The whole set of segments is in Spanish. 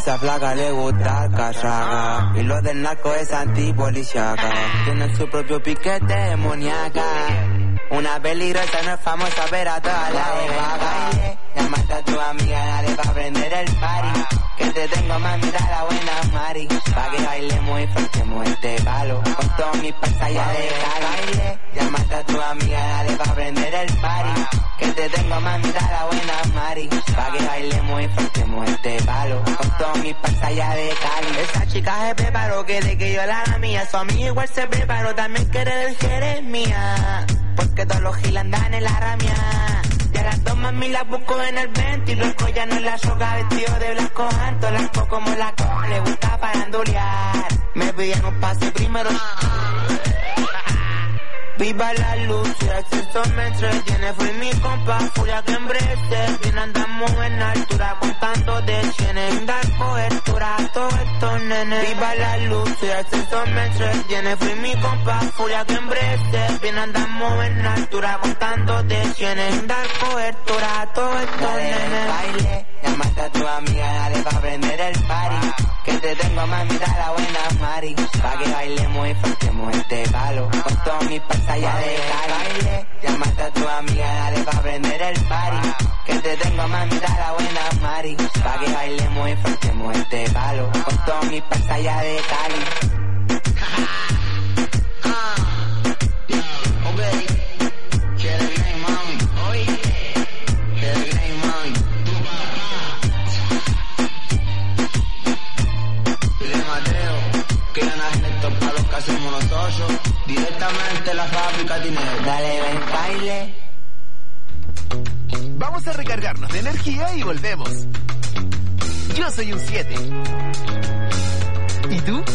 esa flaca le gusta casaca. Y lo del narco es antipoliciaca. Tiene su propio piquete demoníaca. Una peligrosa no es famosa, pero a todas la de vaga. Llamaste a tu amiga, dale pa' prender el party. Que te tengo mami, da la buena Mari. Pa' que bailemos y faltemos este palo. Con todos mis pasas ya de Cali. Llamaste a tu amiga, dale pa' prender el party. Que te tengo mami, da la buena Mari. Pa' que bailemos y faltemos este palo. Con todos mis pasas ya de Cali. Esa chica se preparó, quiere que yo la haga mía. Su amiga igual se preparó, también quiere del Jeremia. Porque todos los giles andan en la ramia. Y a las dos mami las busco en el 20. Y los collanos en la soga vestido de blanco alto. Las po como la co, le gusta parandulear. Me piden un pase primero. Viva la luz, y el sexo me entretiene. Fui mi compa, furia que embrece. Bien andamos en altura, contando de cienes. Dar cobertura a todos estos nenes. Viva la luz, y el sexo me entretiene. Fui mi compa, furia que embrece. Bien andamos en altura, contando de cienes. Dar cobertura a todos estos nenes. Baile, llamaste a tu amiga, dale pa' prender el party. Que te tengo mami, da la buena Mari. Pa' que bailemos y faltemos este palo. Con todos mis pasas ya de Cali. Llamaste a tu amiga, dale pa' prender el party. Que te tengo mami, da la buena Mari. Pa' que bailemos y faltemos este palo. Con todos mis pasas ya de Cali. Hacemos nosotros directamente la fábrica dinero. Dale, ven, baile. Vamos a recargarnos de energía y volvemos. Yo soy un 7. ¿Y tú?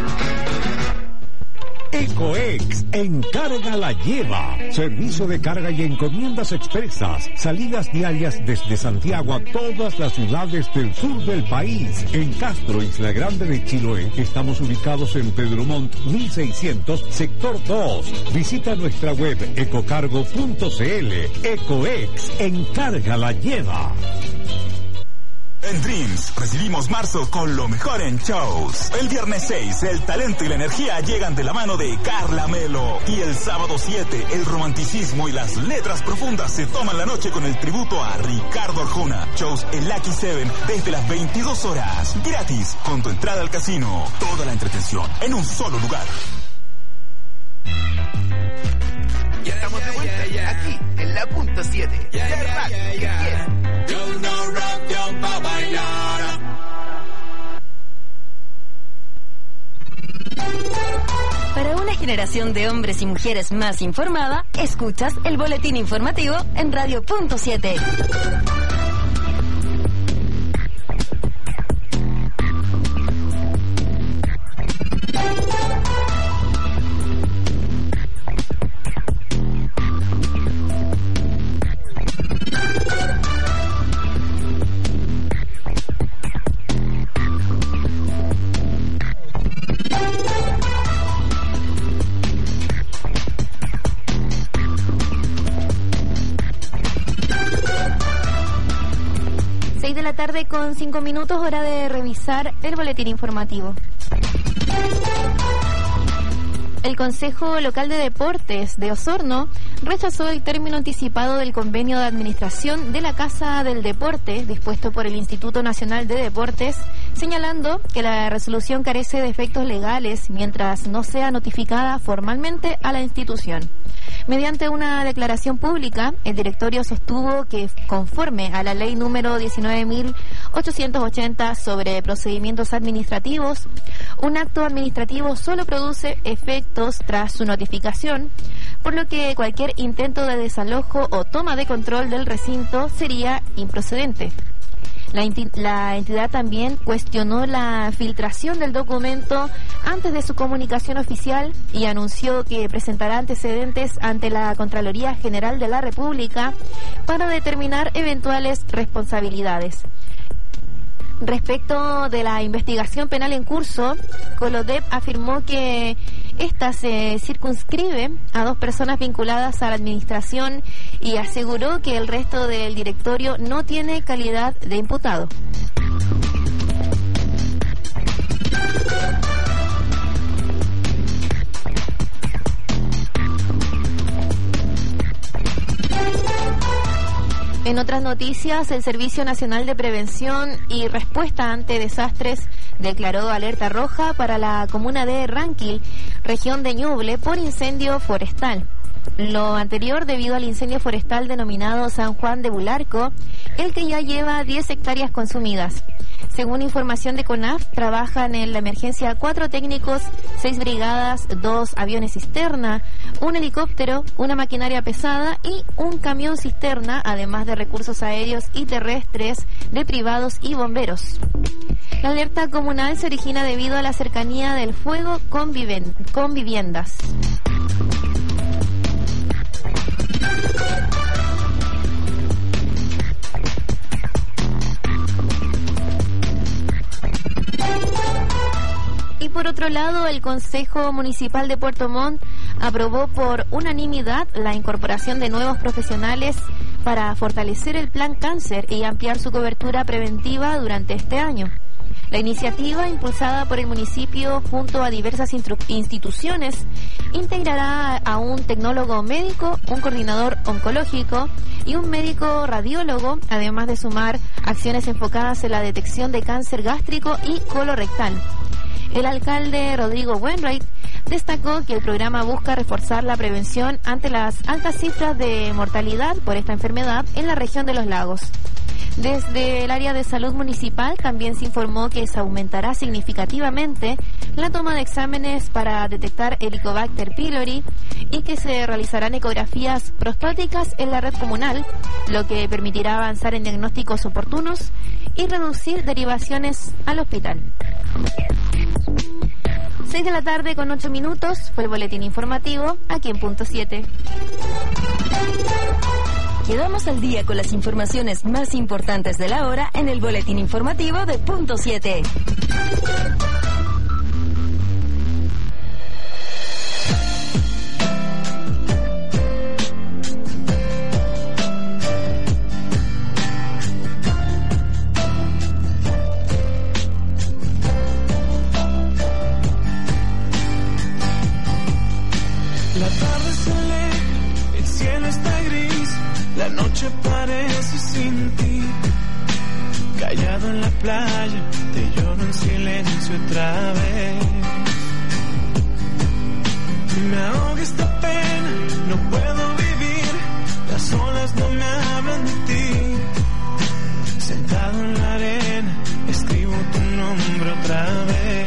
Ecoex, encarga la lleva. Servicio de carga y encomiendas expresas. Salidas diarias desde Santiago a todas las ciudades del sur del país. En Castro, Isla Grande de Chiloé, estamos ubicados en Pedro Montt 1600, sector 2. Visita nuestra web ecocargo.cl. Ecoex, encarga la lleva. En Dreams recibimos marzo con lo mejor en shows. El viernes 6, el talento y la energía llegan de la mano de Carla Melo. Y el sábado 7, el romanticismo y las letras profundas se toman la noche con el tributo a Ricardo Arjona. Shows en Lucky 7 desde las 22 horas. Gratis, con tu entrada al casino. Toda la entretención en un solo lugar. Ya estamos de vuelta, aquí, en la punto 7. Yo no rock, yo pa' bailar. Para una generación de hombres y mujeres más informada, escuchas el boletín informativo en Radio Punto 7. Tarde con 5 minutos, hora de revisar el boletín informativo. El Consejo Local de Deportes de Osorno rechazó el término anticipado del convenio de administración de la Casa del Deporte dispuesto por el Instituto Nacional de Deportes, señalando que la resolución carece de efectos legales mientras no sea notificada formalmente a la institución. Mediante una declaración pública, el directorio sostuvo que, conforme a la ley número 19.880 sobre procedimientos administrativos, un acto administrativo solo produce efectos tras su notificación, por lo que cualquier intento de desalojo o toma de control del recinto sería improcedente. La entidad también cuestionó la filtración del documento antes de su comunicación oficial y anunció que presentará antecedentes ante la Contraloría General de la República para determinar eventuales responsabilidades. Respecto de la investigación penal en curso, Colodep afirmó que esta se circunscribe a 2 personas vinculadas a la administración y aseguró que el resto del directorio no tiene calidad de imputado. En otras noticias, el Servicio Nacional de Prevención y Respuesta ante Desastres declaró alerta roja para la comuna de Ranquil, región de Ñuble, por incendio forestal. Lo anterior debido al incendio forestal denominado San Juan de Bularco, el que ya lleva 10 hectáreas consumidas. Según información de CONAF, trabajan en la emergencia 4 técnicos, 6 brigadas, 2 aviones cisterna, un helicóptero, una maquinaria pesada y un camión cisterna, además de recursos aéreos y terrestres de privados y bomberos. La alerta comunal se origina debido a la cercanía del fuego con viviendas. Y por otro lado, el Consejo Municipal de Puerto Montt aprobó por unanimidad la incorporación de nuevos profesionales para fortalecer el Plan Cáncer y ampliar su cobertura preventiva durante este año. La iniciativa, impulsada por el municipio junto a diversas instituciones, integrará a un tecnólogo médico, un coordinador oncológico y un médico radiólogo, además de sumar acciones enfocadas en la detección de cáncer gástrico y colorectal. El alcalde Rodrigo Wainwright destacó que el programa busca reforzar la prevención ante las altas cifras de mortalidad por esta enfermedad en la región de los lagos. Desde el área de salud municipal también se informó que se aumentará significativamente la toma de exámenes para detectar Helicobacter pylori y que se realizarán ecografías prostáticas en la red comunal, lo que permitirá avanzar en diagnósticos oportunos y reducir derivaciones al hospital. 6 de la tarde con 8 minutos fue el boletín informativo aquí en Punto 7. Quedamos al día con las informaciones más importantes de la hora en el boletín informativo de Punto 7. La tarde se aleja, el cielo está gris, la noche parece sin ti. Callado en la playa, te lloro en silencio otra vez. Me ahoga esta pena, no puedo vivir, las olas no me hablan de ti. Sentado en la arena, escribo tu nombre otra vez.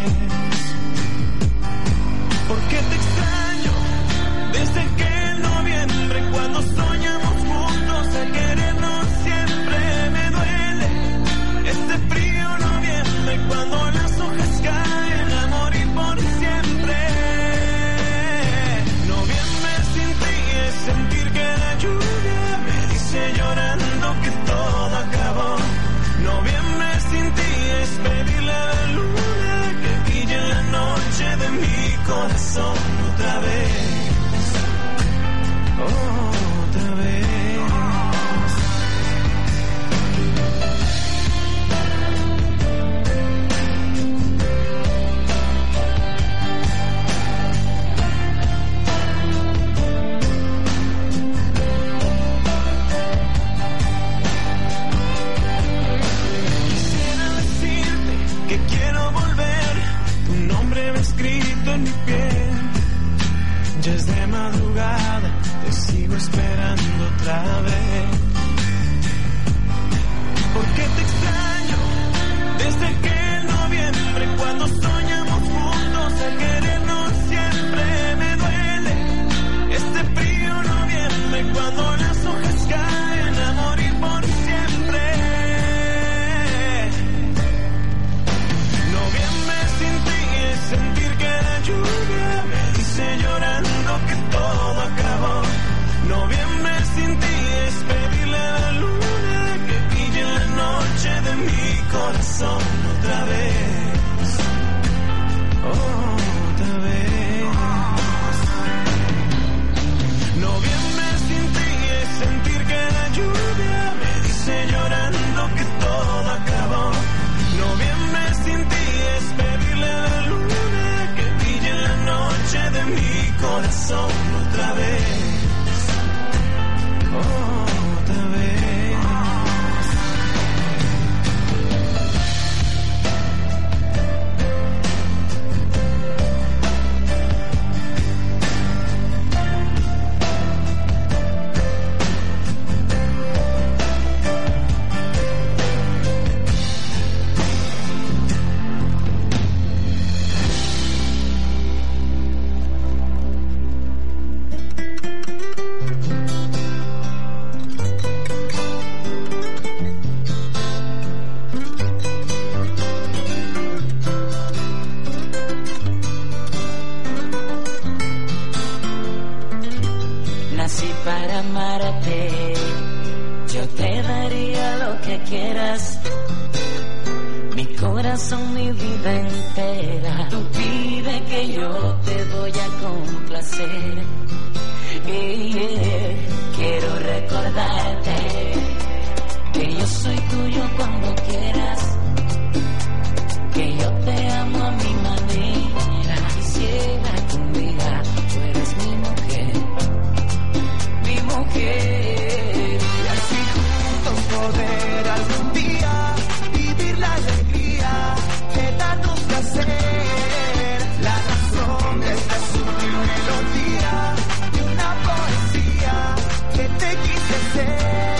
¿Por qué te extraño? Desde que en noviembre, cuando soñamos juntos a querernos siempre, me duele este frío noviembre, cuando las hojas caen a morir por siempre. Noviembre sin ti es sentir que la lluvia me dice llorando que todo acabó. Noviembre sin ti es pedirle a la luna que brille en la noche de mi corazón otra vez. Otra vez. Quisiera decirte que quiero volver, tu nombre va escrito en mi piel. Ya es de madrugada, te sigo esperando otra vez. ¿Por qué te extraño? Desde que en noviembre, cuando soñamos juntos a querernos siempre, me duele este frío noviembre, cuando las hojas caen a morir por siempre. Noviembre sin ti es sentir que la lluvia me dice llorando que todo acabó. Noviembre sin ti es pedirle a la luna que brille en la noche de mi corazón otra vez. Otra vez. Noviembre sin ti es sentir que la lluvia me dice llorando que todo acabó. Noviembre sin ti es pedirle a la luna que brille en la noche de mi corazón otra vez. Otra vez. quieras. Mi corazón, mi vida entera. Tú pide que yo te voy a complacer. Quiero recordarte que yo soy tuyo cuando quieras. Que yo te amo a mi manera. Quisiera que un día tú eres mi mujer. Mi mujer. Y así juntos poder algún día vivir la alegría de darnos placer. La razón de esta es una melodía y una poesía que te quise ser.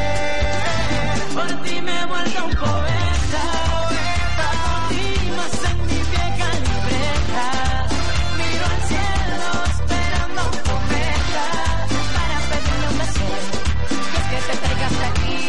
Por ti me he vuelto un poeta. Por ti más en mi vieja libreta. Miro al cielo esperando un cometa para pedirle un deseo, que te traiga hasta aquí.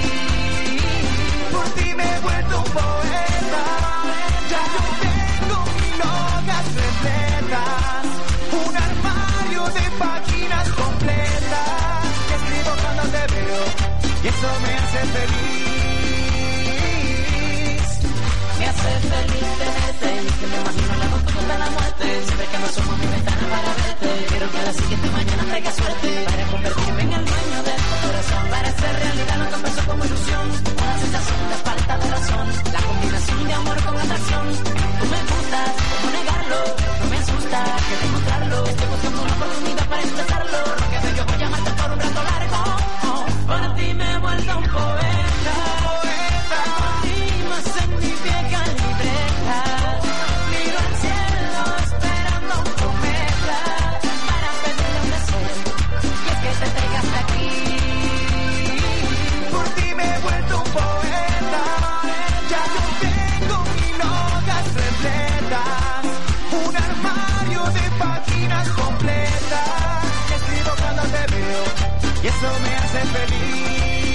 Por ti me he vuelto un poeta. Ya no tengo mil hojas repletas, un armario de páginas completas que escribo cuando te veo y eso me hace feliz. Me hace feliz tenerte y que me imagino la noche de la muerte. Siempre que me asomo a mi ventana para verte, quiero que la siguiente mañana traiga suerte para convertirme en el dueño de tu corazón, para hacer realidad lo que empezó como ilusión, una sensación de falta de razón, la combinación de amor con atracción. Tú me gustas, ¿cómo negarlo? No me asusta que demostrarlo. Estoy buscando una oportunidad para expresarlo. Lo que veo, yo voy a amarte por un rato largo. Por ti me he vuelto un poeta. Por ti más en mi vieja libreta. Miro al cielo esperando un cometa para pedirle un deseo, y es que te traiga hasta aquí. Por ti me he vuelto un poeta. Ya no tengo mil hojas repletas, un armario de páginas completas que escribo cuando te veo y eso me hace feliz.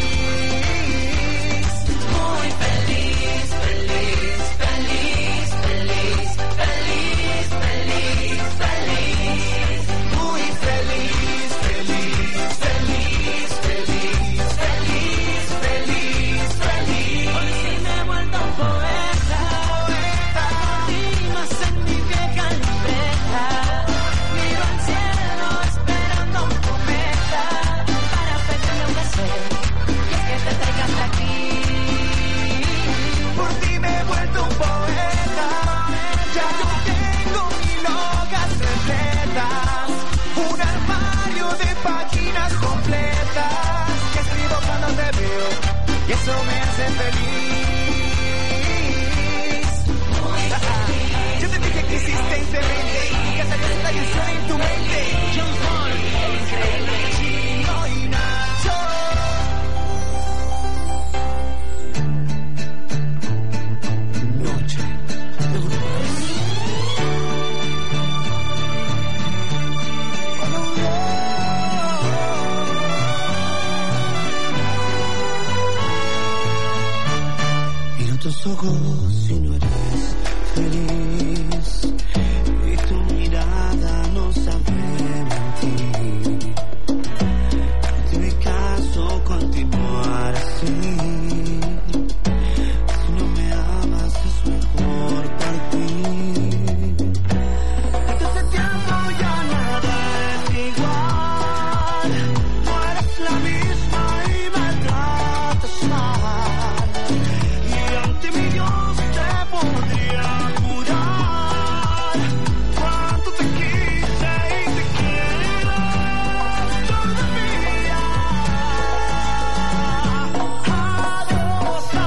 Muy feliz, feliz, feliz, feliz, feliz, feliz, feliz. Muy feliz, feliz, feliz, feliz, feliz, feliz, feliz. Por ti me he vuelto un poeta. Por ti más en mi vieja libreta. Miro al cielo esperando un cometa para pedirle un deseo, y es que te traiga hasta aquí. Por ti me he vuelto un poeta. Ya no tengo mil hojas repletas, un armario de páginas completas que escribo cuando te veo y eso me hace feliz. Yo te dije que existentemente que hasta que esta ilusión en tu mente. John Paul, el increíble Chino y Nacho. Noche de brujas. Miro tus ojos y no eres feliz, y tu mirada no sabe mentir. En mi caso continuar así. Si no me amas es mejor partir. Desde ese tiempo ya nada es igual. No eres la misma y me tratas mal. Y ante mi Dios te podría jurar cuánto te quise y te quiero todavía. Adiós,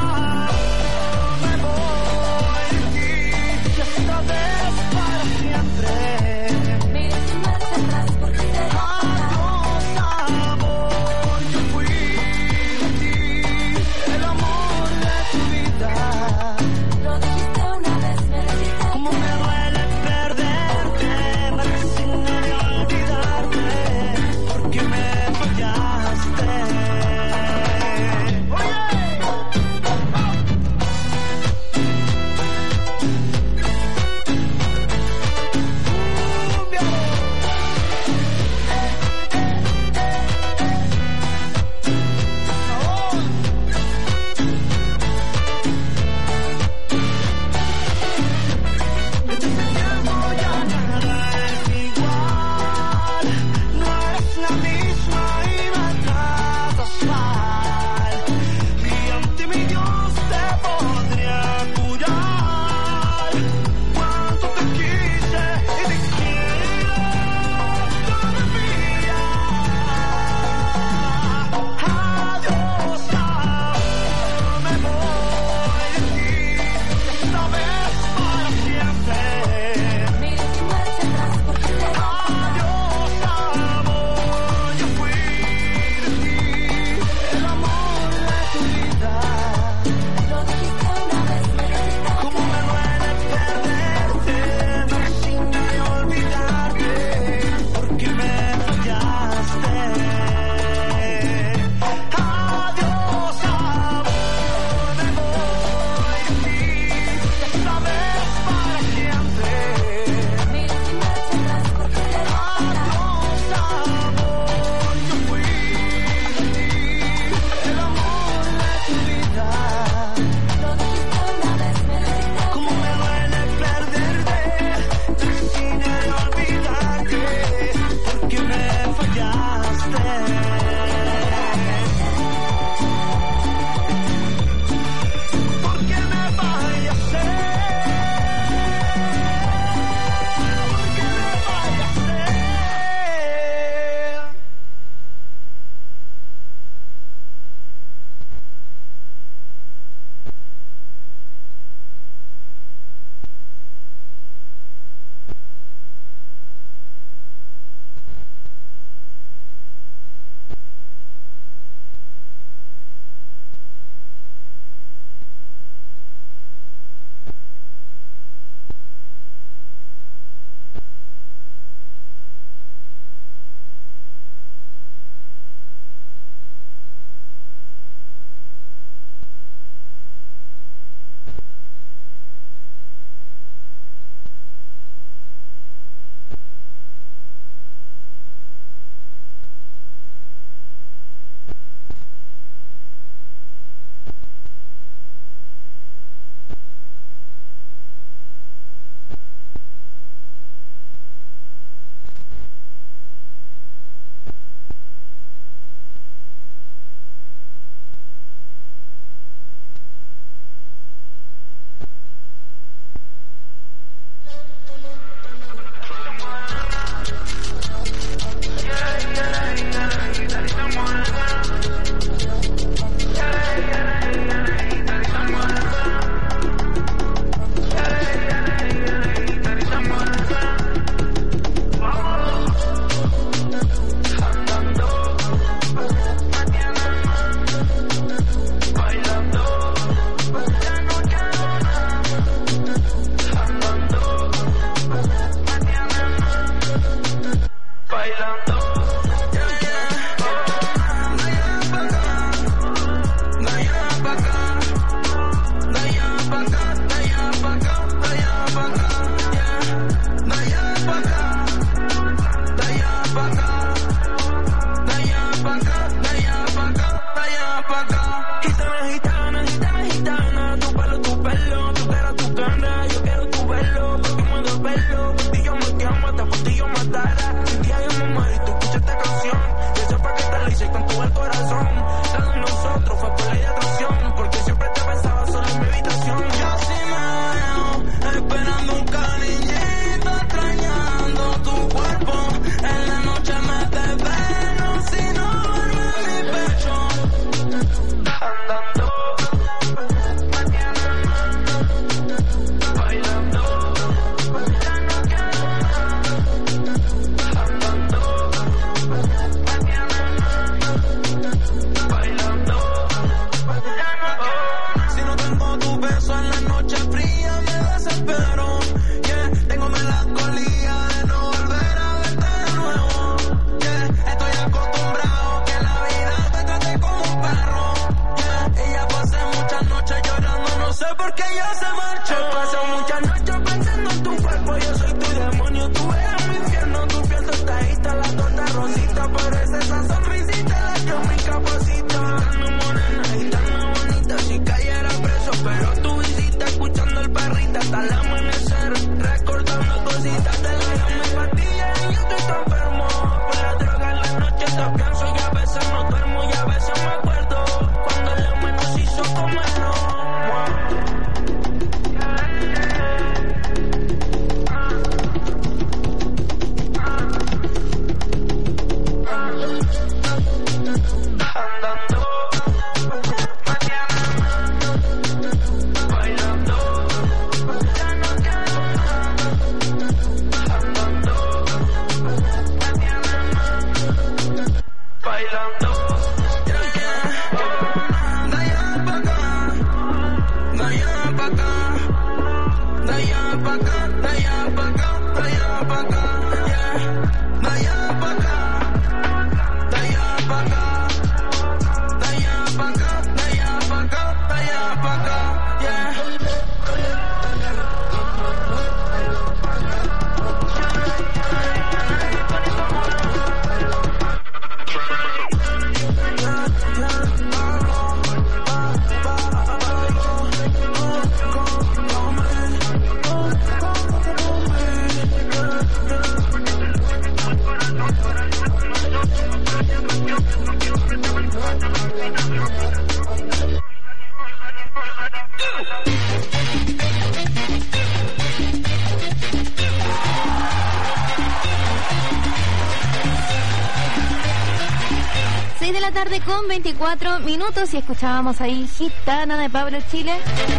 Con 24 minutos y escuchábamos ahí Gitana de Pablo Chile.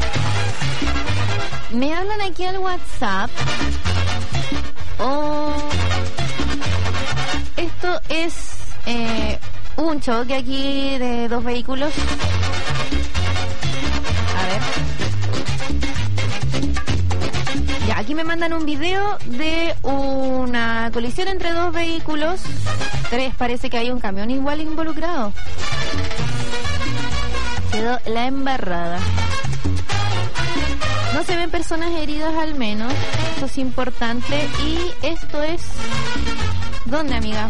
Me hablan aquí al WhatsApp. Esto es un choque aquí de dos vehículos. A ver. Ya, aquí me mandan un video de una colisión entre dos vehículos. Tres, parece que hay un camión igual involucrado. Quedó la embarrada. No se ven personas heridas al menos. Eso es importante. Y esto es... ¿Dónde, amiga?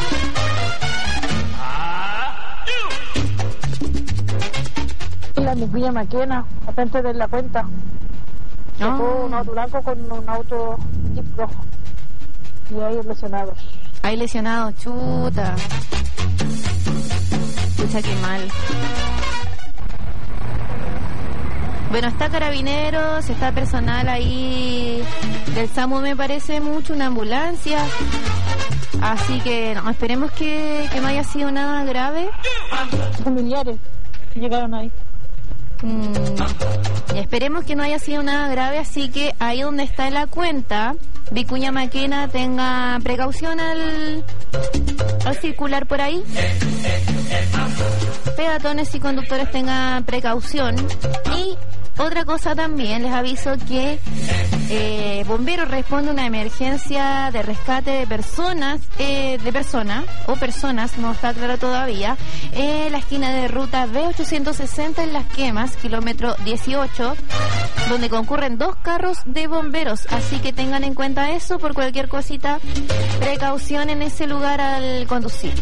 La Vicuña Maquena, a frente de la cuenta. Chocó un auto blanco con un auto Jeep rojo. Y hay lesionados. Hay lesionados, chuta. Pucha, qué mal. Bueno, está Carabineros, está personal ahí del SAMU, me parece mucho, una ambulancia. Así que no, esperemos que no haya sido nada grave. Familiares llegaron ahí. Y esperemos que no haya sido nada grave, así que ahí donde está la cuenta, Vicuña Maquena, tenga precaución al circular por ahí. Peatones y conductores tengan precaución. Y otra cosa también, les aviso que bomberos responde a una emergencia de rescate de personas, no está claro todavía, en la esquina de ruta B860 en Las Quemas, kilómetro 18, donde concurren 2 carros de bomberos, así que tengan en cuenta eso, por cualquier cosita, precaución en ese lugar al conducir.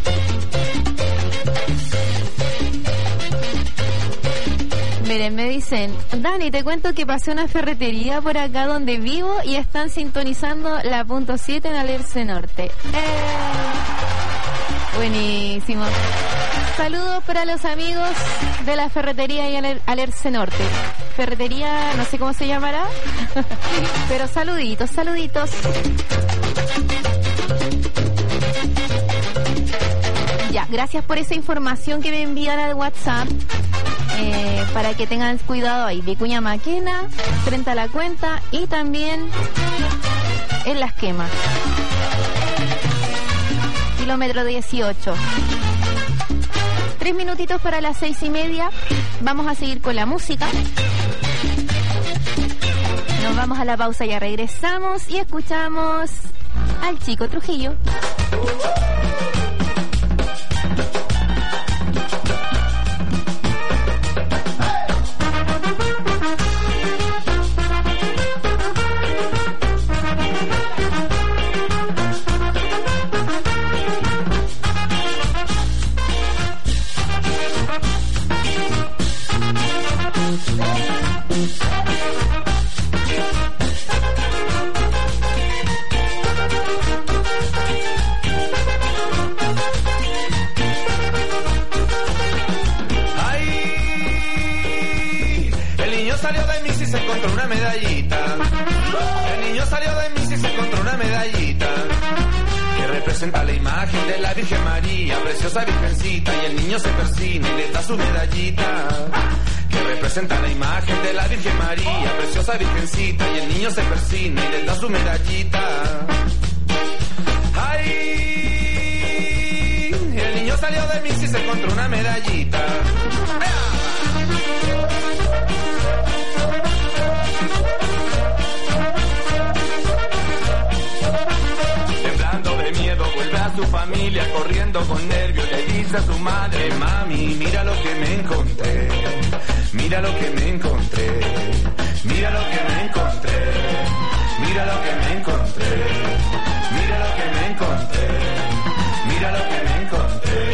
Miren, me dicen, Dani, te cuento que pasé una ferretería por acá donde vivo y están sintonizando la punto 7 en Alerce Norte. Buenísimo. Saludos para los amigos de la ferretería y Alerce Norte. Ferretería, no sé cómo se llamará, pero saluditos. Ya, gracias por esa información que me envían al WhatsApp. para que tengan cuidado ahí. Vicuña Maquena, frente a la Cuenta y también en Las Quemas. Kilómetro 18. 3 minutitos para las 6:30. Vamos a seguir con la música. Nos vamos a la pausa, ya regresamos y escuchamos al Chico Trujillo. Representa la imagen de la Virgen María, preciosa virgencita, y el niño se persina y le da su medallita. Que representa la imagen de la Virgen María, preciosa virgencita, y el niño se persina y le da su medallita. ¡Ay! El niño salió de misa y se encontró una medallita. Su familia corriendo con nervios, le dice a su madre: mami, mira lo que me encontré, mira lo que me encontré, mira lo que me encontré, mira lo que me encontré, mira lo que me encontré, mira lo que me encontré.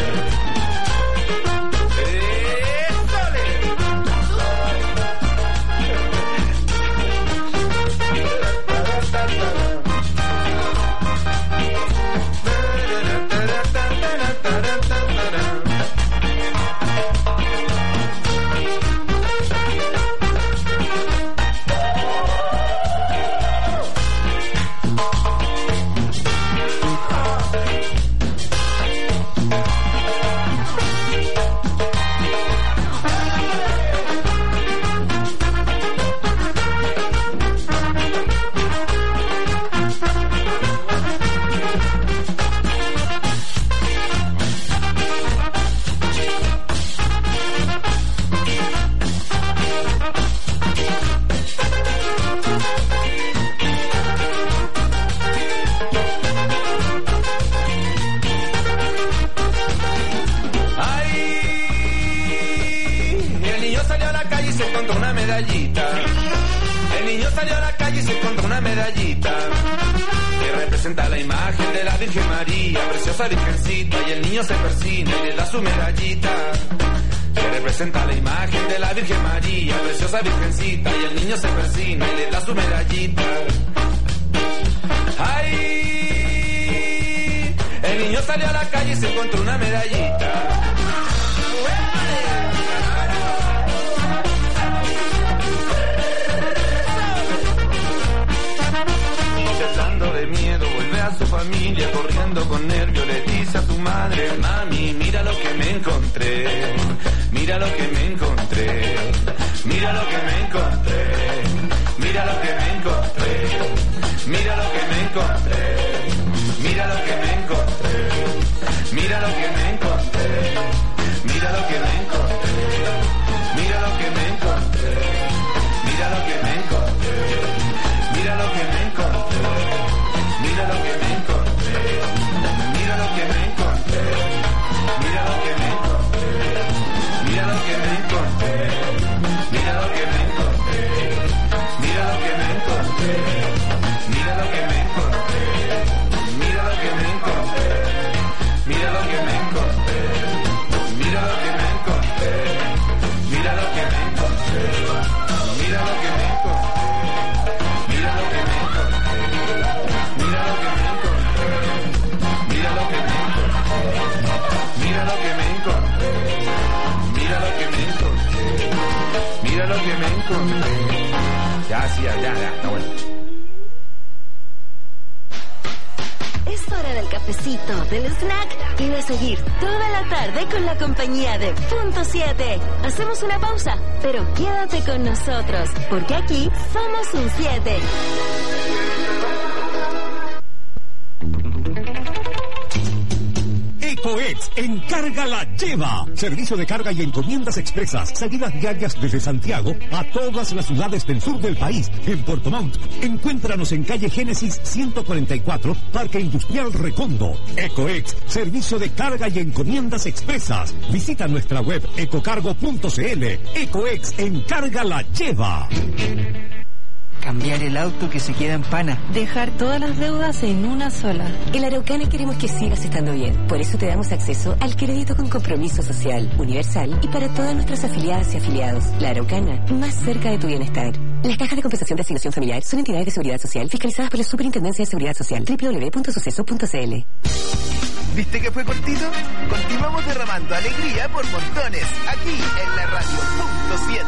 Virgencita, y el niño se persina y le da su medallita. Que representa la imagen de la Virgen María, preciosa virgencita, y el niño se persina y le da su medallita. ¡Ay! El niño salió a la calle y se encontró una medallita. De miedo vuelve a su familia corriendo con nervio, le dice a su madre: mami, mira lo que me encontré, mira lo que me encontré, mira lo que me encontré, mira lo que me encontré, mira lo que me encontré, mira lo que me encontré, mira lo que me encontré, mira lo que me encontré, mira lo que me encontré, mira lo que me encontré, mira lo que me encontré. Mira lo que me encontré, mira lo que me encontré, mira lo que me encontré, mira lo que me encontré, mira lo que me encontré, mira lo que me encontré, mira lo que me encontré, mira lo que me encontré, mira lo que me encontré, mira lo que me encontré, mira lo que me encontré, mira lo que me encontré, mira lo que me encontré. Mira lo que me encontré, mira lo que me encontré, mira lo que me encontré, mira lo que me encontré, mira lo que me encontré. Ya, sí, ya, está bueno. Es hora del cafecito, del snack y de seguir toda la tarde con la compañía de Punto 7. Hacemos una pausa, pero quédate con nosotros, porque aquí somos un 7. EcoEx Encarga la Lleva. Servicio de carga y encomiendas expresas. Salidas diarias desde Santiago a todas las ciudades del sur del país. En Puerto Montt, encuéntranos en calle Génesis 144, Parque Industrial Recondo. EcoEx, servicio de carga y encomiendas expresas. Visita nuestra web ecocargo.cl. EcoEx Encarga la Lleva. Cambiar el auto que se queda en pana. Dejar todas las deudas en una sola. En la Araucana queremos que sigas estando bien. Por eso te damos acceso al crédito con compromiso social, universal y para todas nuestras afiliadas y afiliados. La Araucana, más cerca de tu bienestar. Las cajas de compensación de asignación familiar son entidades de seguridad social fiscalizadas por la Superintendencia de Seguridad Social. www.suceso.cl. ¿Viste que fue cortito? Continuamos derramando alegría por montones, aquí en la radio Punto 7.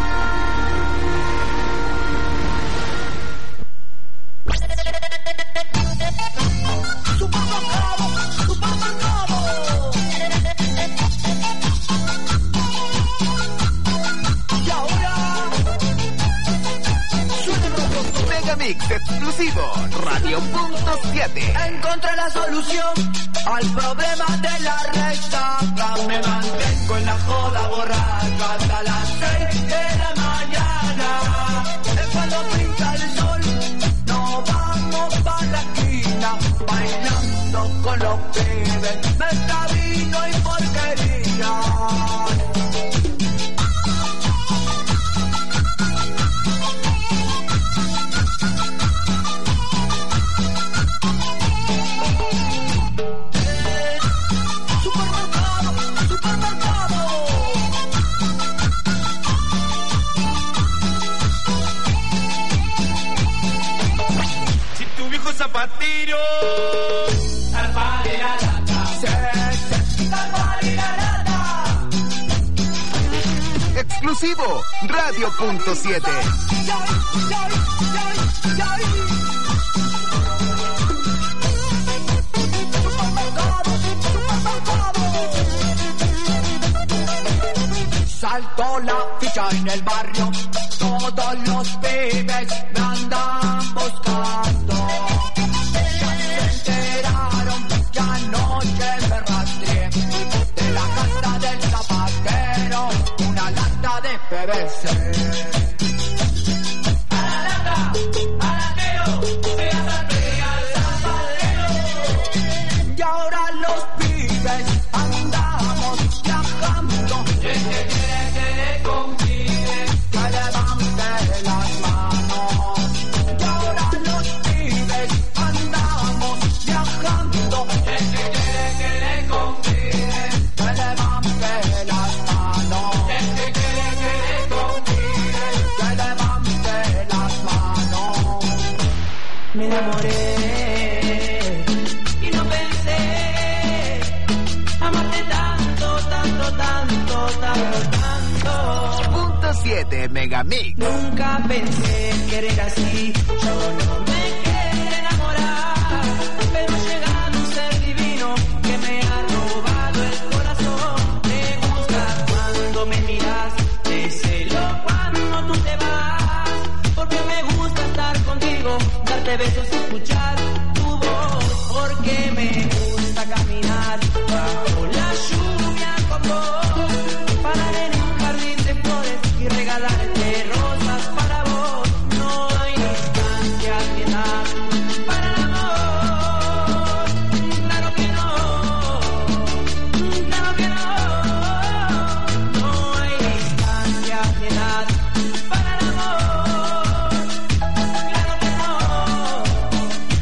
Megamix exclusivo, Radio Punto 7. Encontré la solución al problema de la resaca. Me mantengo en la joda borracha hasta las 6 de la mañana. Es cuando pinta el sol, nos vamos pa' la esquina, bailando con los pibes, mezcla vino y porquería. Zapatero, exclusivo, Radio Punto 7. Saltó la ficha en el barrio, todos los pibes me andan buscando. PVC. A la lata, a la queo, pégate al zapatero. Y ahora los pibes andamos viajando. El que quiere que le convide, que levante las manos. Y ahora los pibes andamos viajando. El que quiere que le convide, que levante las manos. El que quiere que le convide, que levante las manos. Me enamoré y no pensé amarte tanto, tanto, tanto, tanto, tanto. Punto 7 Megamix. Nunca pensé querer así, yo no me quería enamorar, pero ha llegado un ser divino que me ha robado el corazón. Me gusta cuando me miras, te celo cuando tú te vas, porque me gusta estar contigo, darte besos y escuchar tu voz, porque me gusta caminar bajo la lluvia con vos, parar en un jardín de flores y regalarte rosas para vos. No hay distancia ni edad para el amor, claro que no, claro que no. No hay distancia ni edad para el amor, claro que no.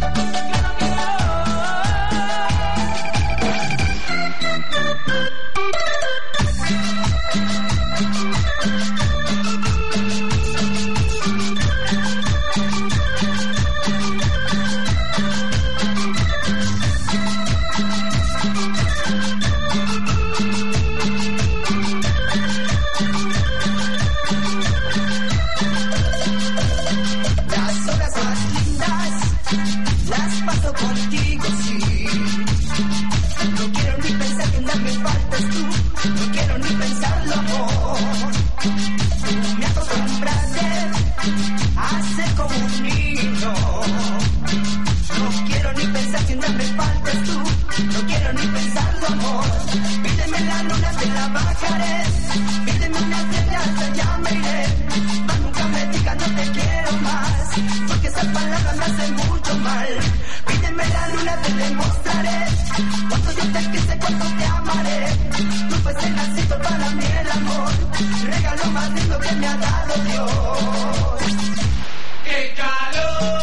regalo más lindo que me ha dado Dios. ¡Qué calor!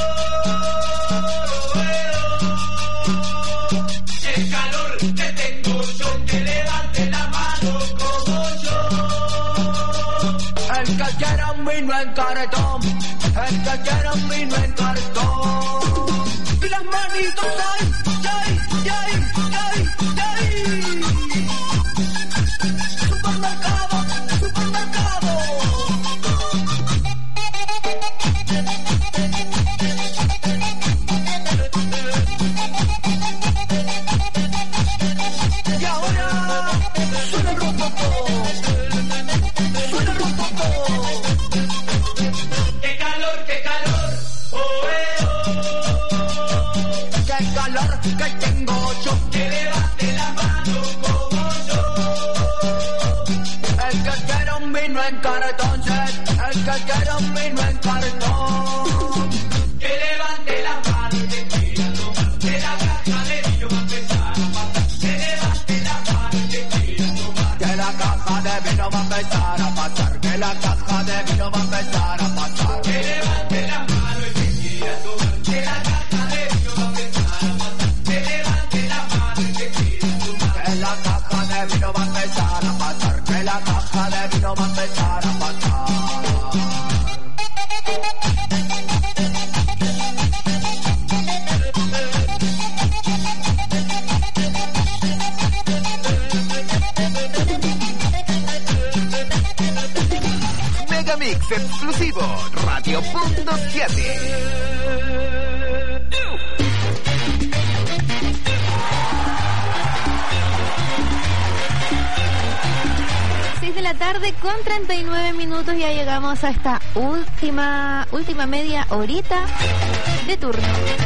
¡Qué calor que tengo yo! Que levante la mano como yo. El que quiera un vino en cartón, el que quiera un vino en cartón. Y las manitos ahí, ahí, ahí, ahí, ahí. Supermercado, supermercado. Y ahora suena el rompopó, suena el rompopó. ¡Qué calor, qué calor! ¡Oh, ¡qué calor que tengo yo! Que levante la mano como yo. El que quiera un vino en cartón, el que quiera un vino en cartón. Que levante la mano y que quiera tomar. Que la caja de vino va a empezar a pasar. Que levante la mano y que quiera tomar. Que la caja de vino va a empezar a pasar. Que la caja de vino va a empezar a pasar. Que levante la mano y que quiera tomar. Que la caja de vino va a empezar a pasar. Que levante la mano y que quiera tomar. Que la caja de vino va a empezar a pasar. Que la caja de vino va a empezar a pasar. Megamix exclusivo, Radio Punto 7. De la tarde con 39 minutos, ya llegamos a esta última media horita de turno.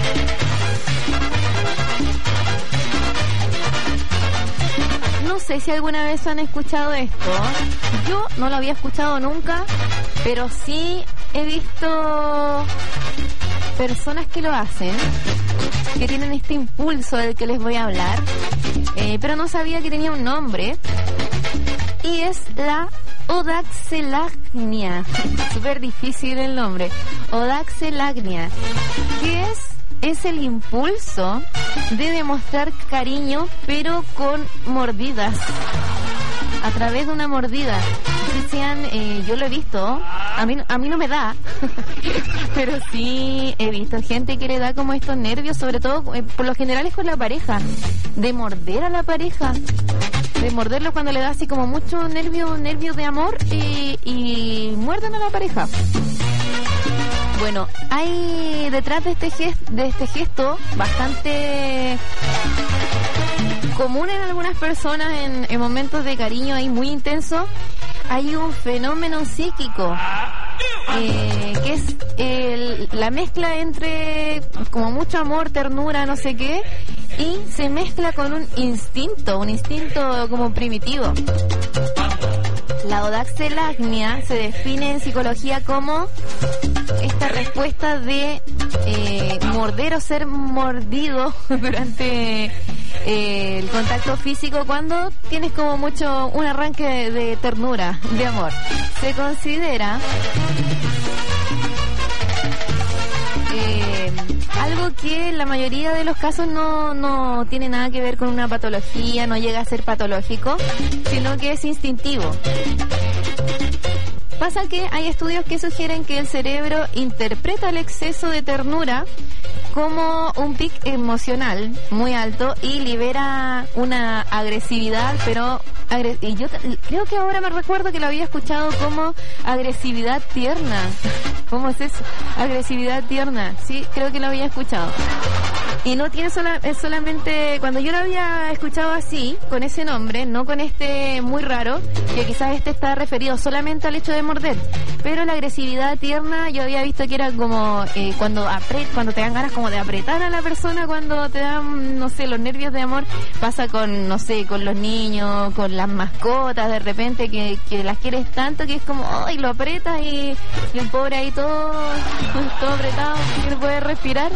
No sé si alguna vez han escuchado esto. Yo no lo había escuchado nunca, pero sí he visto personas que lo hacen, que tienen este impulso del que les voy a hablar, pero no sabía que tenía un nombre. Y es la odaxelagnia. Súper difícil el nombre. Odaxelagnia. ¿Qué es? Es el impulso de demostrar cariño, pero con mordidas. A través de una mordida. Yo lo he visto. A mí no me da. Pero sí he visto gente que le da como estos nervios, sobre todo por lo general es con la pareja. De morder a la pareja. De morderlo cuando le da así como mucho nervio de amor y muerden a la pareja. Bueno, hay detrás de este gesto bastante común en algunas personas en momentos de cariño ahí muy intenso, hay un fenómeno psíquico que es la mezcla entre como mucho amor, ternura, no sé qué, y se mezcla con un instinto como primitivo. La odaxelagnia se define en psicología como esta respuesta de morder o ser mordido durante el contacto físico cuando tienes como mucho un arranque de ternura, de amor. Se considera algo que en la mayoría de los casos no tiene nada que ver con una patología, no llega a ser patológico, sino que es instintivo. Pasa que hay estudios que sugieren que el cerebro interpreta el exceso de ternura como un pic emocional muy alto y libera una agresividad, pero y yo creo que ahora me recuerdo que lo había escuchado como agresividad tierna. ¿Cómo es eso? Agresividad tierna. Sí, creo que lo había escuchado. Y no tiene solamente, cuando yo lo había escuchado así, con ese nombre, no con este muy raro, que quizás este está referido solamente al hecho de morder, pero la agresividad tierna yo había visto que era como cuando te dan ganas como de apretar a la persona, cuando te dan, no sé, los nervios de amor. Pasa con, no sé, con los niños, con las mascotas, de repente que las quieres tanto que es como, ¡ay!, lo apretas y el pobre ahí todo apretado, que no puede respirar.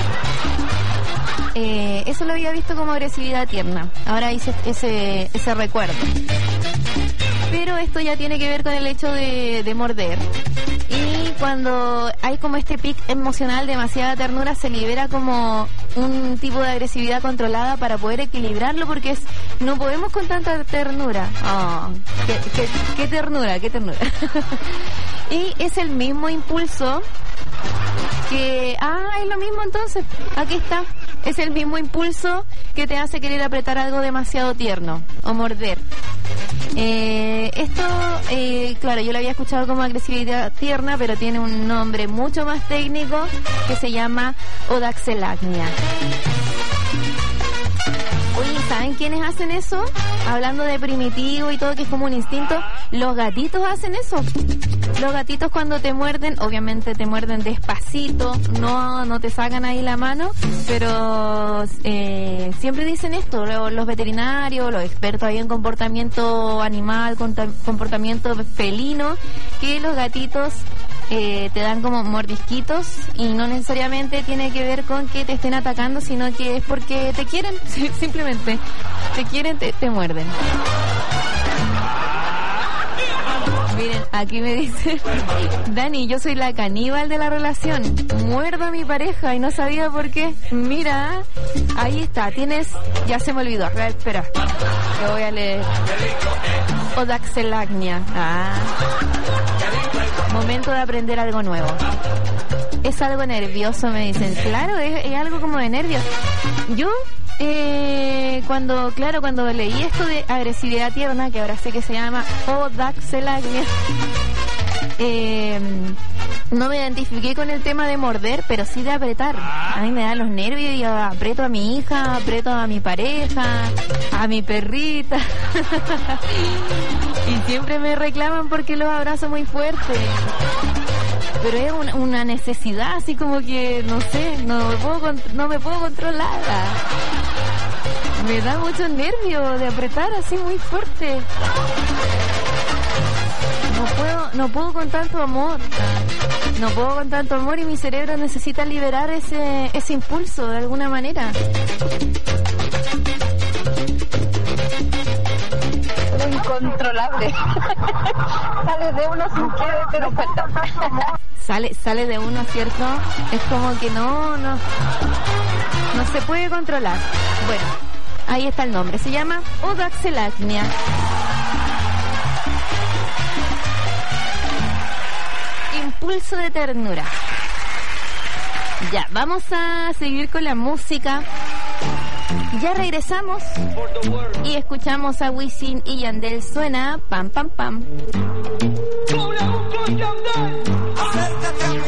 Eso lo había visto como agresividad tierna. Ahora hice ese recuerdo. pero esto ya tiene que ver con el hecho de morder. Y cuando hay como este pic emocional, demasiada ternura, se libera como un tipo de agresividad controlada para poder equilibrarlo, porque no podemos con tanta ternura. Oh, qué ternura, qué ternura. Y es el mismo impulso que... es lo mismo entonces, aquí está. Es el mismo impulso que te hace querer apretar algo demasiado tierno o morder. Esto, claro, yo lo había escuchado como agresividad tierna, pero tiene un nombre mucho más técnico que se llama odaxelagnia. Oye, ¿saben quiénes hacen eso? Hablando de primitivo y todo, que es como un instinto, los gatitos hacen eso. Los gatitos cuando te muerden, obviamente te muerden despacito, no te sacan ahí la mano, pero siempre dicen esto, los veterinarios, los expertos ahí en comportamiento animal, comportamiento felino, que los gatitos te dan como mordisquitos y no necesariamente tiene que ver con que te estén atacando, sino que es porque te quieren, simplemente te quieren, te muerden. Miren, aquí me dice Dani, yo soy la caníbal de la relación, muerdo a mi pareja y no sabía por qué. Mira, ahí está, ya se me olvidó, espera, lo voy a leer. Odaxelagnia. Momento de aprender algo nuevo. Es algo nervioso, me dicen. Claro, es algo como de nervios. Yo cuando leí esto de agresividad tierna, que ahora sé que se llama odaxelagnia, no me identifiqué con el tema de morder, pero sí de apretar. A mí me dan los nervios y aprieto a mi hija, aprieto a mi pareja, a mi perrita. Y siempre me reclaman porque los abrazo muy fuerte. Pero es una necesidad, así como que, no sé, no me puedo controlar. Me da mucho nervio de apretar así muy fuerte. No puedo con tanto amor. No puedo con tanto amor y mi cerebro necesita liberar ese impulso de alguna manera. Es incontrolable. Sale de uno sin querer, pero falta. Sale de uno, ¿cierto? Es como que no se puede controlar. Bueno, ahí está el nombre. Se llama odaxelagnia. Impulso de ternura. Ya, vamos a seguir con la música. Ya regresamos y escuchamos a Wisin y Yandel. Suena pam pam pam. Acércate a mí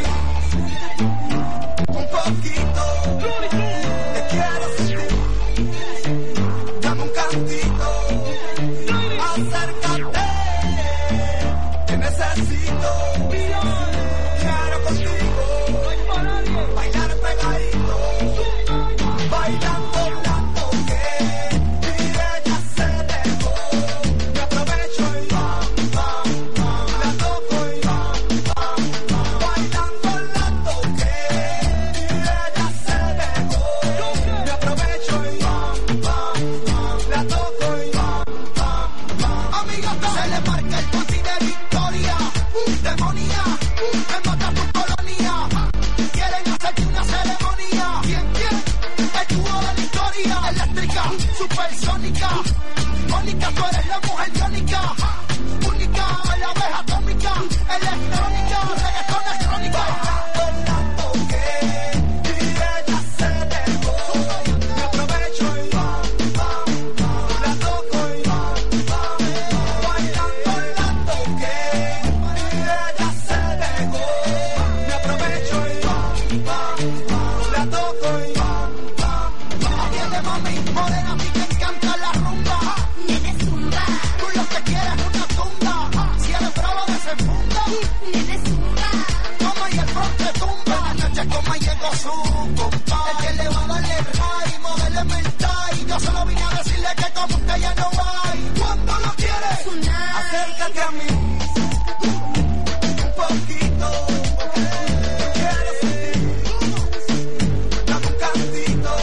un poquito, te quiero sentir, dame un cantito, acércate, te necesito, quiero contigo, bailar pegadito, bailando la toque, y ella se dejó, me aprovecho y la toco y bailando la toque, y ella se dejó, me aprovecho y la toco y amiga, se le marca el pussy de victoria, demonia, que mata tu colonia, quieren hacerte una ceremonia, ¿quién? El tubo de la historia, eléctrica, supersónica, Mónica, tú eres la mujer iónica, única, la abeja atómica, electrónica, reggaetón electrónica, la toqué, y ella se dejó, me aprovecho y la toco y bailando la toqué, y ella se dejó, me aprovecho y la toco y atiende mami, morena, a mí te encanta la rumba, nene zumba, tú lo que quieres es una tumba, si eres brava desenfunda, nene zumba, toma y el front te tumba, la noche como llegó su compa, el que le va a darle ray, modele mental, yo solo vine a decirle que como usted ya no hay, cuando lo quieres, acércate a mí, un poquito, quiero sentir, dame un cantito,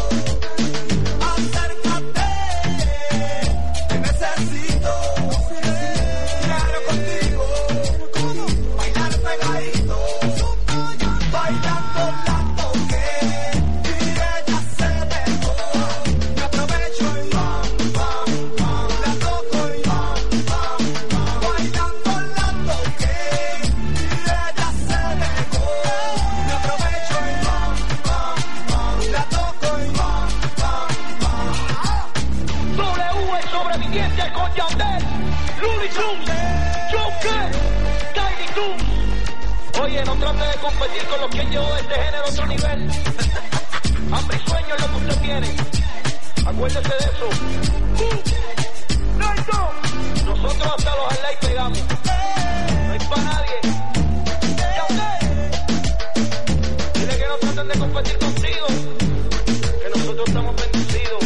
acércate, te necesito, quiero Oye, no trate de competir con los que llevó este género a otro nivel. Hambre y sueño es lo que usted tiene. Acuérdese de eso. Nosotros hasta los highlights pegamos. No hay para nadie. Dile que no traten de competir contigo, que nosotros estamos bendecidos.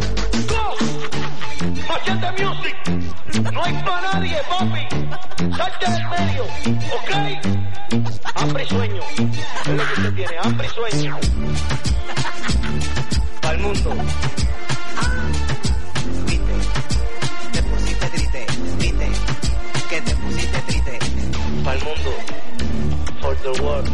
¡Go! Machete Music. No hay para nadie, papi. Salte del medio, ¿ok? Hambre y sueño. Es lo que usted tiene, hambre y sueño. Para el mundo. Te pusiste triste, que te pusiste triste. Para el mundo. For the world.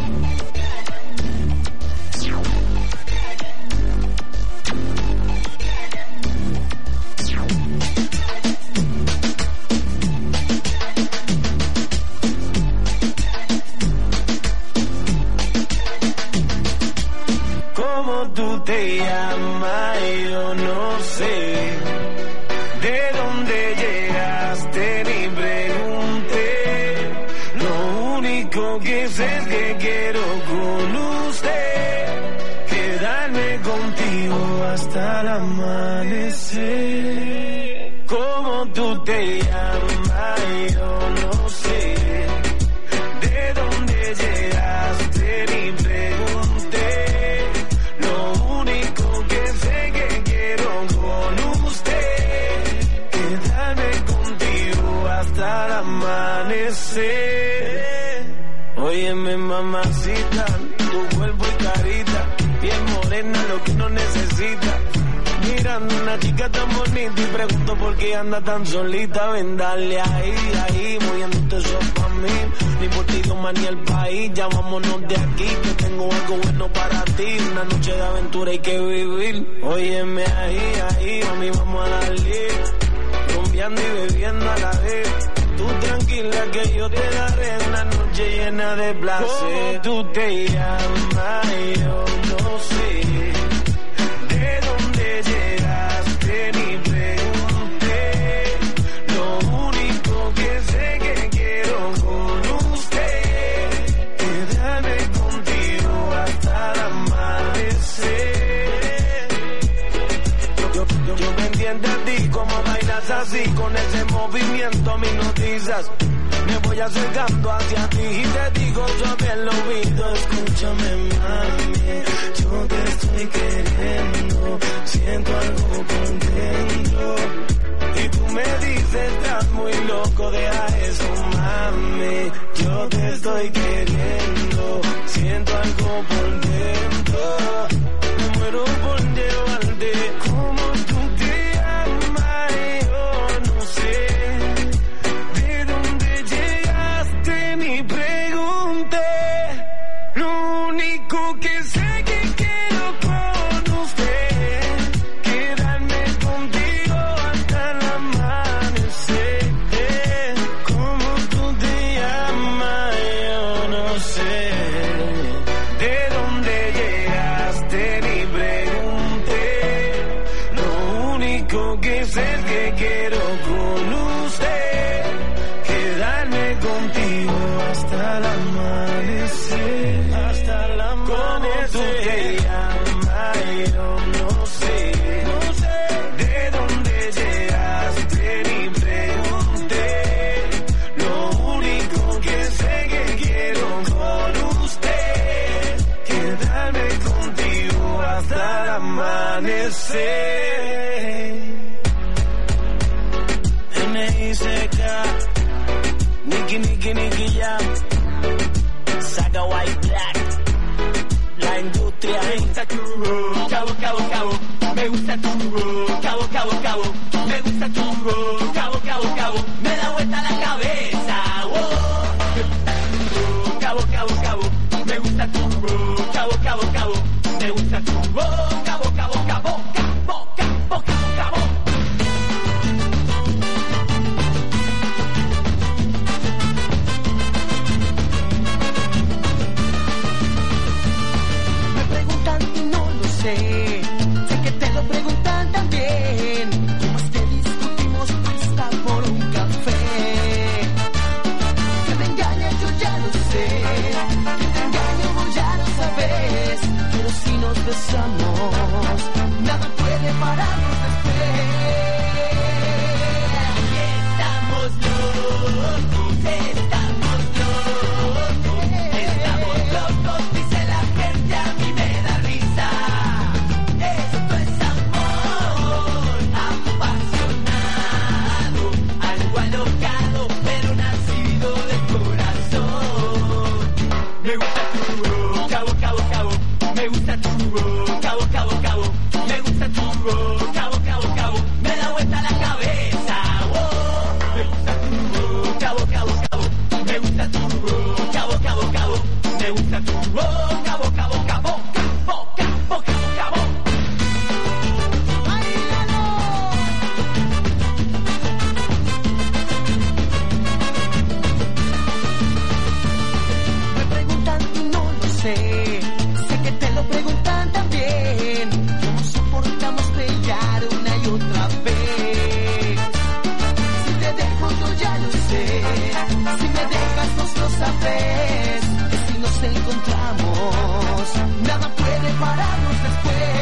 ¿Cómo tú te llamas? Yo no sé. ¿De dónde llegaste? Ni pregunté. Lo único que sé es que quiero con usted quedarme contigo hasta el amanecer. ¿Cómo tú te llamas? Yo no sé. ¿De dónde llegaste? Ni pregunté. Lo único que sé que quiero con usted quedarme contigo hasta el amanecer. Óyeme, mamacita, tu cuerpo y carita, piel morena, lo que uno necesita. Mirando una chica tan bonita y pregunto por qué anda tan solita. Ven, dale ahí, moviéndote eso pa' mí. Ni por ti, toma ni el país, ya vámonos de aquí, que tengo algo bueno para ti. Una noche de aventura hay que vivir. Óyeme ahí, mami, vamos a darle. Rumbeando y bebiendo a la vez. Tú tranquila que yo te daré una noche llena de placer. ¿Cómo tú te llamas? Yo no sé. ¿De dónde llegaste? Ni pregunté. Lo único que sé que quiero con usted quedarme contigo hasta el amanecer. Yo me entiendo a ti como bailas así, con ese movimiento me hipnotizas. Me voy acercando hacia ti y te digo suave al oído, escúchame mami, yo te estoy queriendo, siento algo por dentro. Y tú me dices, estás muy loco, deja eso mami, yo te estoy queriendo, siento algo por dentro. Me muero por llevarte. ¿Cómo tú te llamas? Yo no sé. ¿De dónde llegaste? Ni pregunté. Lo único que sé que quiero con usted quedarme contigo hasta el amanecer. ¿Cómo tú te llamas? Yo no sé. ¿De dónde llegaste? Ni pregunté. Lo único que sé es que quiero con usted quedarme contigo hasta el amanecer. Hasta el amanecer. ¿Cómo tú te llamas? Yo no sé. ¿De dónde llegaste? Ni pregunté. Lo único que sé que quiero con usted quedarme contigo hasta el amanecer. N.I.C.K. Nicky Jam, Saga White Black, la industria. Me gusta tu rock, cabo, me gusta tu rock, cabo, me gusta tu rock, cabo, me da vuelta la cabeza, wow. Cabo, me gusta tu rock, cabo, me gusta tu rock, cabo. Me preguntan y no lo sé que te lo preguntan también. ¿Cómo es que discutimos hasta por un café? Que me engañes, yo ya empezamos, nada puede pararnos después. Estamos locos, estamos locos, dice la gente, a mí me da risa. Esto es amor, apasionado, algo alocado, pero nacido de corazón. Me gusta tu cabo, cabo, cabo, me gusta tu cabo, cabo, cabo, me gusta tu cabo, cabo, cabo, me da vuelta la cabeza. Oh, me gusta tu cabo, cabo, cabo, me gusta tu cabo, cabo, cabo, me gusta tu cabo, cabo, cabo, cabo, cabo, cabo, cabo. Me preguntan y no lo sé que te lo preguntan también. ¿Cómo soportamos pelear una y otra vez? Si te dejo yo ya lo sé, si me dejas vos lo sabes, que si nos encontramos nada puede pararnos después.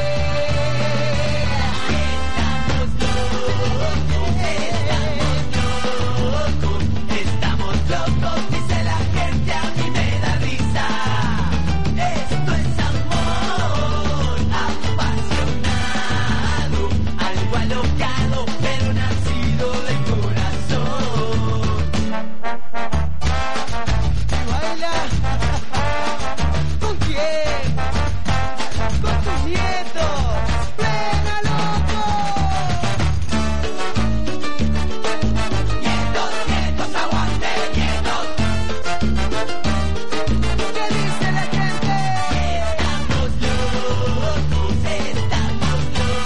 Estamos locos, dice la gente, a mí me da risa. Esto es amor, apasionado, algo alocado, pero nacido de corazón. Baila, ¿con quién? Con tus nietos. ¡Plena, loco! Nietos, nietos, aguante, nietos. ¿Qué dice la gente? Estamos locos, estamos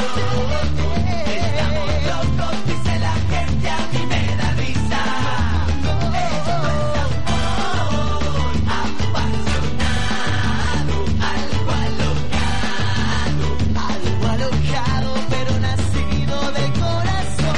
locos, dice la gente, a mí me da risa. Esto es amor, apasionado, algo alocado, pero nacido de corazón.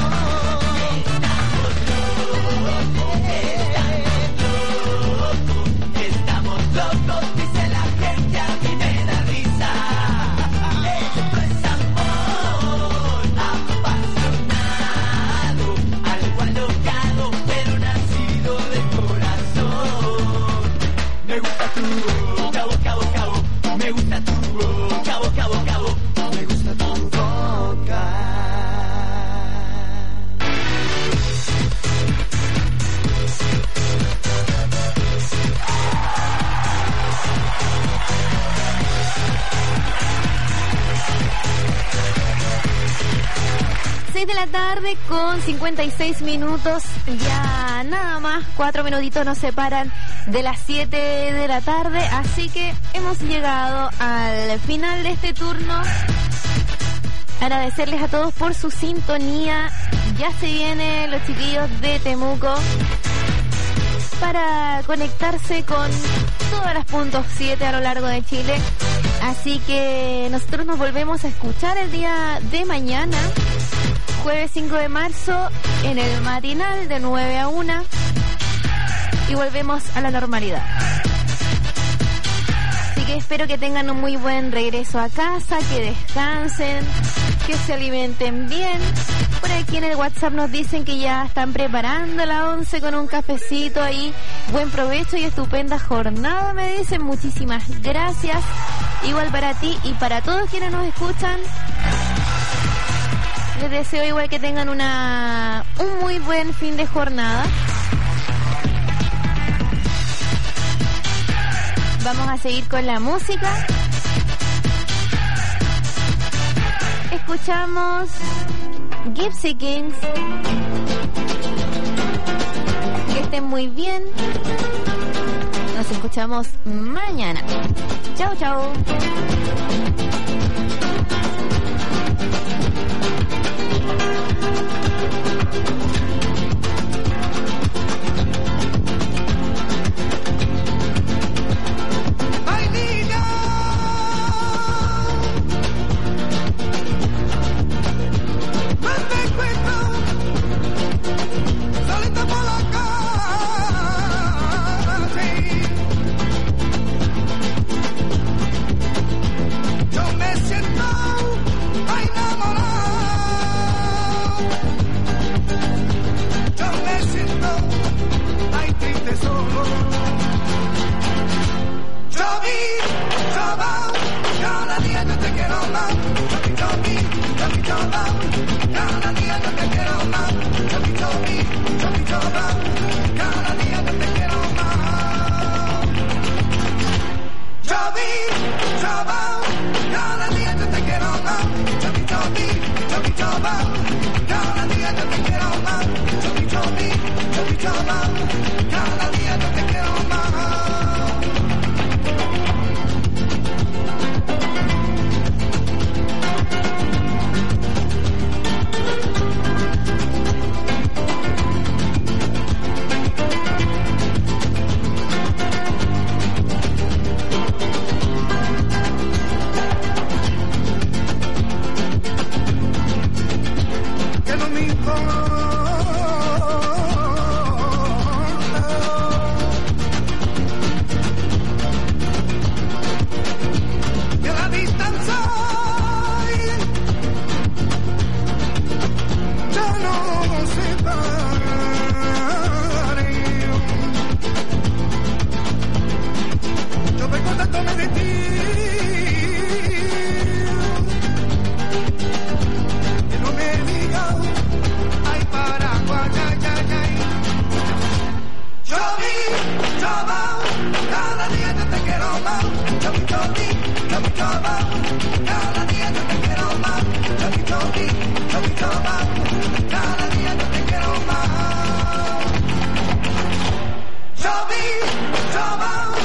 Estamos locos, dice la gente, a mí me da risa. Esto es amor, apasionado, algo alocado, pero nacido de corazón. Me gusta tu cabo, cabo, cabo, me gusta tu cabo, cabo, cabo, me gusta tu boca. 6 de la tarde con 56 minutos, ya nada más, 4 minutitos nos separan de las 7 de la tarde, así que hemos llegado al final de este turno. Agradecerles a todos por su sintonía. Ya se vienen los chiquillos de Temuco para conectarse con todas las puntos 7 a lo largo de Chile. Así que nosotros nos volvemos a escuchar el día de mañana, jueves 5 de marzo, en el matinal de 9 a 1, y volvemos a la normalidad. Así que espero que tengan un muy buen regreso a casa, que descansen, que se alimenten bien. Por aquí en el WhatsApp nos dicen que ya están preparando la 11 con un cafecito ahí. Buen provecho y estupenda jornada, me dicen. Muchísimas gracias. Igual para ti y para todos quienes nos escuchan. Les deseo igual que tengan un muy buen fin de jornada. Vamos a seguir con la música. Escuchamos Gypsy Kings. Que estén muy bien. Nos escuchamos mañana. Chau, chau. cada día yo te quiero más. Chobi, chobi, chobi, choba, cada día yo te quiero más. Chobi, choba, cada día yo te quiero más. Chobi, chobi, chobi, choba, cada día yo te quiero más. Chobi, chobi, chobi, choba, cada día yo te quiero más. Que no me importa que la distancia ya no separe. Yo recordándome de ti, que no me digas ay Paraguay, ay, ay, ay. Chobi, choba, cada día yo te quiero más. Chobi, chobi, chobi, choba, cada día yo te quiero más. Chobi, chobi, chobi, choba, cada día yo te quiero más. Chobi, choba.